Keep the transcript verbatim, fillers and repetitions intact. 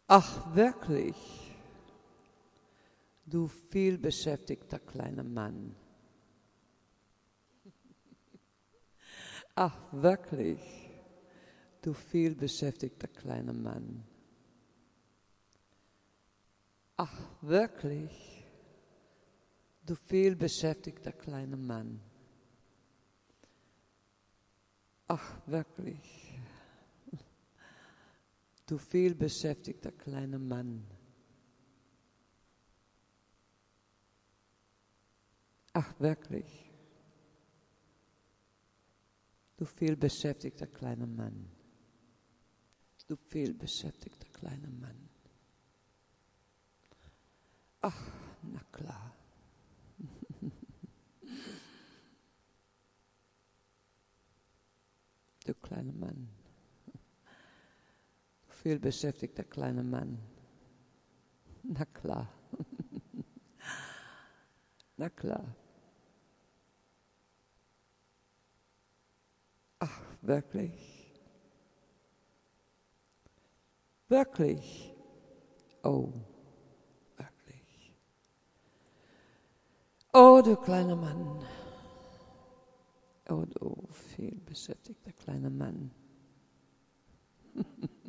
Ach, wirklich, du vielbeschäftigter kleiner Mann. Ach, wirklich, du vielbeschäftigter kleiner Mann. Ach, wirklich, du vielbeschäftigter kleiner Mann. Ach, wirklich, du vielbeschäftigter kleiner Mann. Ach, wirklich, du vielbeschäftigter kleiner Mann. Du vielbeschäftigter kleiner Mann. Ach, na klar. Du kleiner Mann. Du vielbeschäftigter kleiner Mann. Na klar. Na klar. Ach, wirklich. Wirklich. Oh, wirklich. Oh, du kleiner Mann. Oh, du vielbeschäftigter kleiner Mann.